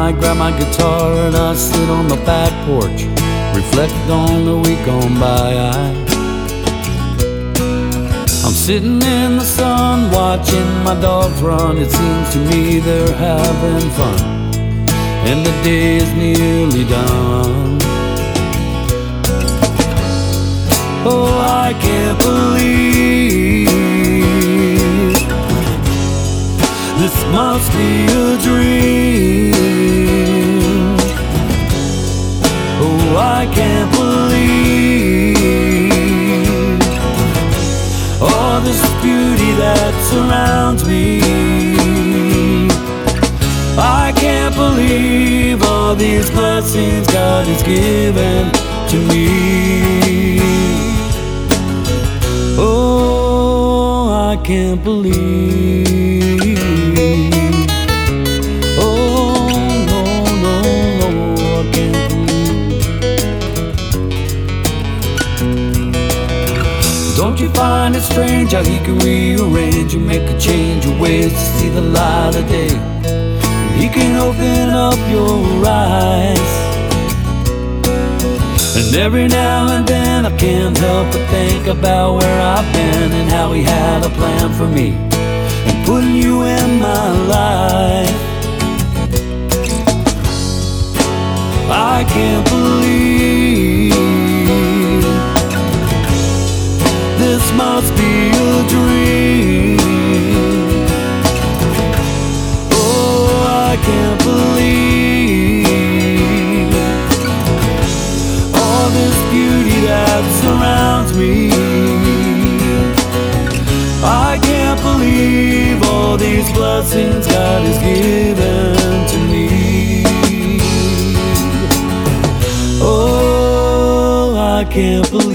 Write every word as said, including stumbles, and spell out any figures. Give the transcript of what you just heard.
I grab my guitar and I sit on the back porch, reflect on the week gone by. I, I'm sitting in the sun watching my dogs run. It seems to me they're having fun, and the day is nearly done. Oh, I can't believe this must be a dream. Oh, I can't believe all this beauty that surrounds me. I can't believe all these blessings God has given to me. Oh, I can't believe. Oh, no, no, no, I can't believe. Don't you find it strange how He can rearrange and make a change of ways to see the light of day? He can open up your eyes, and every now and then I can't help but think about where I've been and how He had a plan for me and putting you in my life. I can't believe this must be a dream. Oh, I can't believe all this beauty that surrounds me. I can't believe all these blessings God has given to me. Oh, I can't believe.